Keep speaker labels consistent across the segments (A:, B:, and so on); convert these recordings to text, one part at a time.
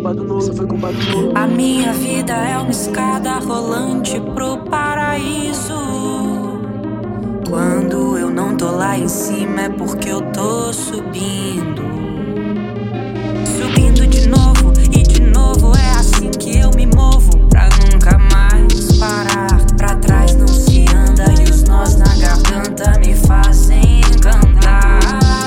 A: culpado não, só foi culpado não.
B: A minha vida é uma escada rolante pro paraíso. Quando eu não tô lá em cima é porque eu tô subindo. Subindo de novo e de novo, é assim que eu me movo. Pra nunca mais parar, pra trás não se anda. E os nós na garganta me fazem cantar.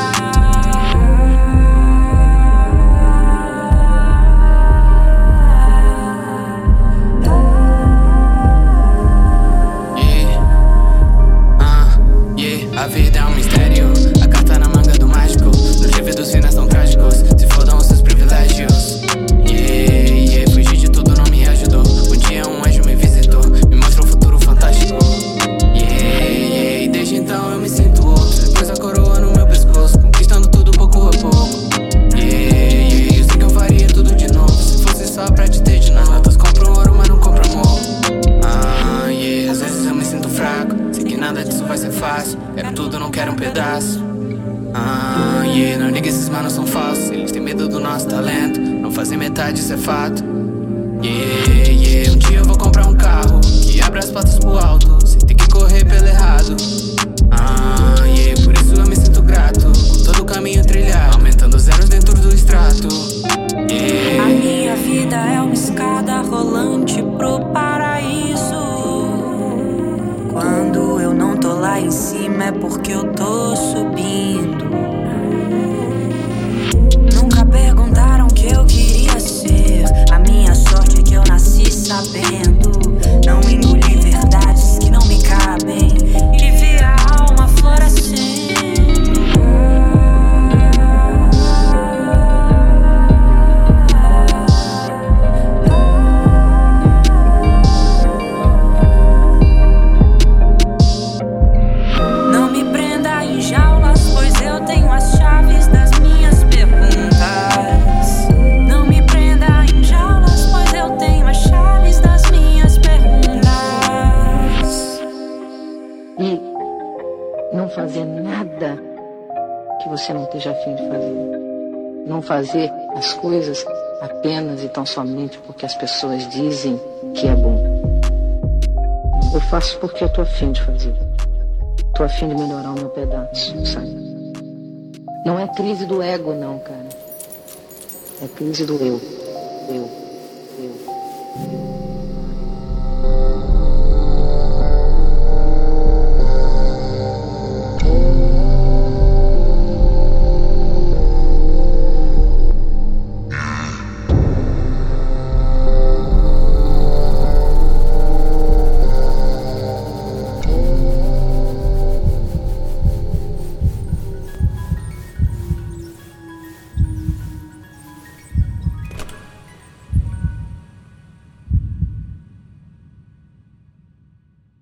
C: A vida é um mistério, a carta na manga do mágico. Nos livros dos finais tão trágicos, se fodam os seus privilégios. Fugir de tudo não me ajudou. Um dia um anjo me visitou, me mostrou um futuro fantástico. Desde então eu me sinto outro, depois a coroa no meu pescoço, conquistando tudo pouco a pouco. Eu sei que eu faria tudo de novo, se fosse só pra te ter de novo. Todos compram ouro, mas não compram amor. Às vezes eu me sinto fraco, sei que nada disso vai ser fácil. Quero tudo, não quero um pedaço. Não liga, esses manos são falsos. Eles têm medo do nosso talento, não fazem metade, isso é fato. Um dia eu vou comprar um carro que abre as portas pro alto, sem ter que correr pelo errado. Por isso eu me sinto grato, com todo o caminho trilhado, aumentando os zeros dentro do extrato.
B: A minha vida é uma escada rolante pro paraíso. Quando eu não tô lá em cima é porque eu tô subindo. Nunca perguntaram o que eu queria ser. A minha sorte é que eu nasci sabendo. Não engoli verdades que não me cabem e vi a alma florescendo.
D: Fazer nada que você não esteja a fim de fazer. Não fazer as coisas apenas e tão somente porque as pessoas dizem que é bom. Eu faço porque eu tô a fim de fazer. Tô a fim de melhorar o meu pedaço, sabe? Não é crise do ego, não, cara. É crise do eu. Eu.